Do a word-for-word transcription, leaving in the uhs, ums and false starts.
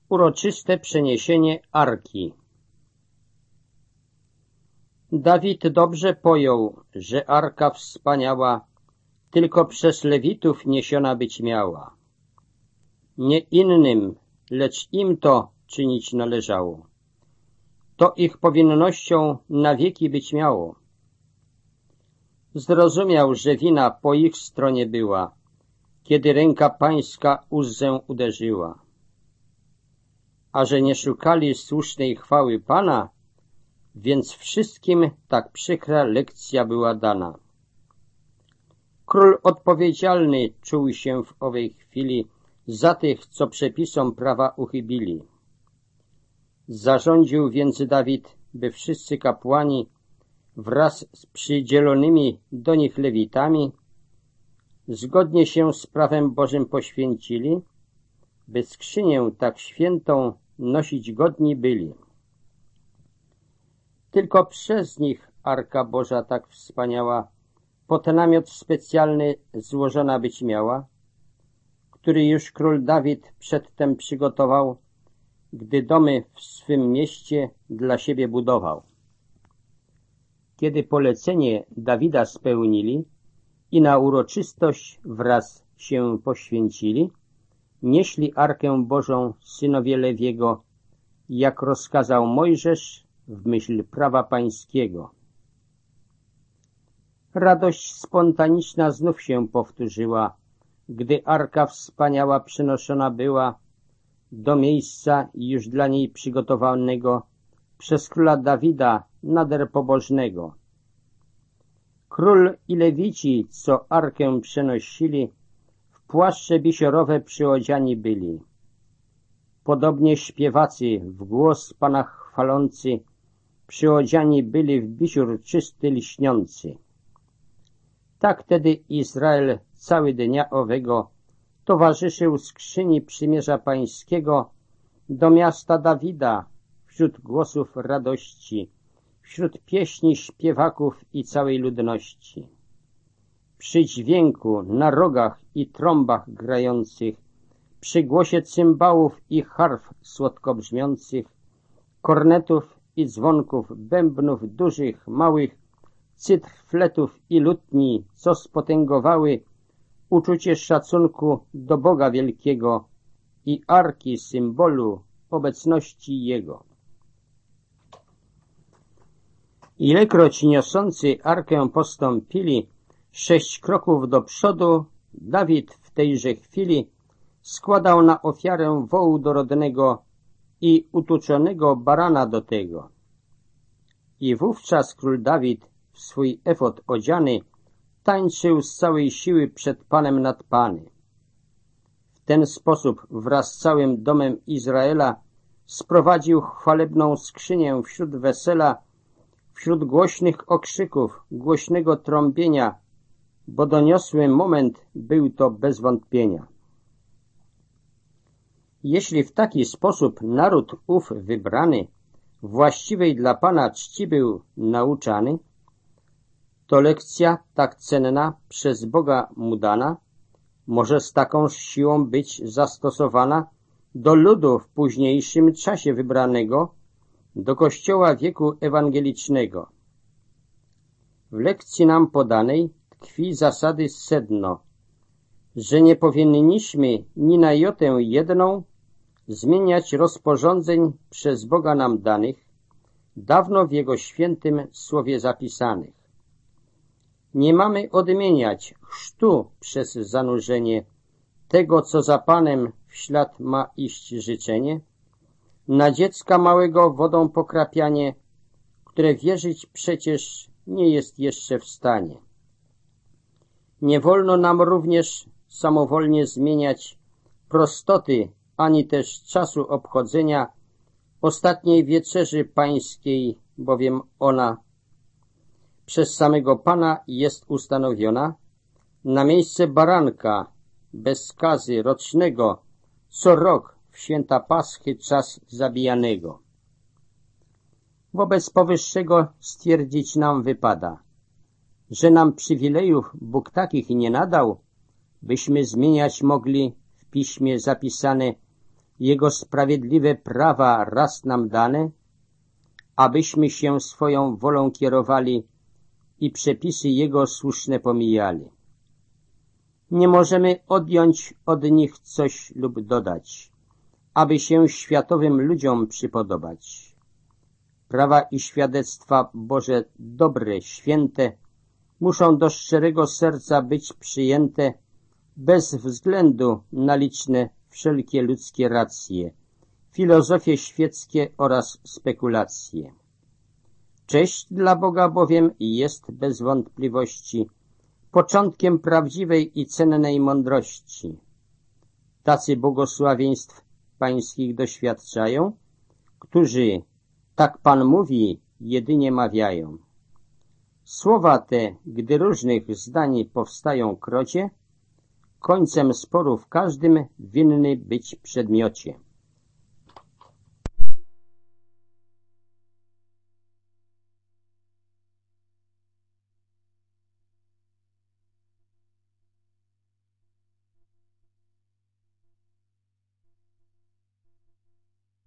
Uroczyste przeniesienie Arki. Dawid dobrze pojął, że Arka wspaniała tylko przez Lewitów niesiona być miała. Nie innym, lecz im to czynić należało. To ich powinnością na wieki być miało. Zrozumiał, że wina po ich stronie była, kiedy ręka pańska Uzzę uderzyła. A że nie szukali słusznej chwały Pana, więc wszystkim tak przykra lekcja była dana. Król odpowiedzialny czuł się w owej chwili za tych, co przepisom prawa uchybili. Zarządził więc Dawid, by wszyscy kapłani wraz z przydzielonymi do nich lewitami zgodnie się z prawem Bożym poświęcili, by skrzynię tak świętą nosić godni byli. Tylko przez nich Arka Boża tak wspaniała pod namiot specjalny złożona być miała, który już król Dawid przedtem przygotował, gdy domy w swym mieście dla siebie budował. Kiedy polecenie Dawida spełnili i na uroczystość wraz się poświęcili, nieśli Arkę Bożą synowie Lewiego, jak rozkazał Mojżesz w myśl prawa pańskiego. Radość spontaniczna znów się powtórzyła, gdy Arka wspaniała przenoszona była do miejsca już dla niej przygotowanego przez króla Dawida nader pobożnego. Król i Lewici, co Arkę przenosili, w płaszcze bisiorowe przyodziani byli. Podobnie śpiewacy, w głos Pana chwalący, przyodziani byli w bisior czysty lśniący. Tak tedy Izrael cały dnia owego towarzyszył skrzyni przymierza pańskiego do miasta Dawida wśród głosów radości, wśród pieśni śpiewaków i całej ludności. Przy dźwięku na rogach i trąbach grających, przy głosie cymbałów i harf słodko brzmiących, kornetów i dzwonków, bębnów dużych, małych, cytr, fletów i lutni, co spotęgowały uczucie szacunku do Boga wielkiego i Arki, symbolu obecności Jego. Ilekroć niosący Arkę postąpili sześć kroków do przodu, Dawid w tejże chwili składał na ofiarę wołu dorodnego i utuczonego barana do tego. I wówczas król Dawid w swój efod odziany tańczył z całej siły przed Panem nad Pany. W ten sposób wraz z całym domem Izraela sprowadził chwalebną skrzynię wśród wesela, wśród głośnych okrzyków, głośnego trąbienia, bo doniosły moment był to bez wątpienia. Jeśli w taki sposób naród ów wybrany właściwej dla Pana czci był nauczany, to lekcja tak cenna przez Boga mu dana może z taką siłą być zastosowana do ludu w późniejszym czasie wybranego do Kościoła wieku ewangelicznego. W lekcji nam podanej tkwi zasady sedno, że nie powinniśmy ni na jotę jedną zmieniać rozporządzeń przez Boga nam danych, dawno w Jego świętym słowie zapisanych. Nie mamy odmieniać chrztu przez zanurzenie tego, co za Panem w ślad ma iść życzenie, na dziecka małego wodą pokrapianie, które wierzyć przecież nie jest jeszcze w stanie. Nie wolno nam również samowolnie zmieniać prostoty, ani też czasu obchodzenia ostatniej wieczerzy pańskiej, bowiem ona przez samego Pana jest ustanowiona na miejsce baranka bez skazy rocznego, co rok w święta Paschy czas zabijanego. Wobec powyższego stwierdzić nam wypada, że nam przywilejów Bóg takich nie nadał, byśmy zmieniać mogli w piśmie zapisane Jego sprawiedliwe prawa raz nam dane, abyśmy się swoją wolą kierowali i przepisy Jego słuszne pomijali. Nie możemy odjąć od nich coś lub dodać, aby się światowym ludziom przypodobać. Prawa i świadectwa Boże dobre, święte, muszą do szczerego serca być przyjęte bez względu na liczne wszelkie ludzkie racje, filozofie świeckie oraz spekulacje. Cześć dla Boga bowiem jest bez wątpliwości początkiem prawdziwej i cennej mądrości. Tacy błogosławieństw pańskich doświadczają, którzy, tak Pan mówi, jedynie mawiają. Słowa te, gdy różnych zdań powstają krocie, końcem sporu w każdym winny być przedmiocie.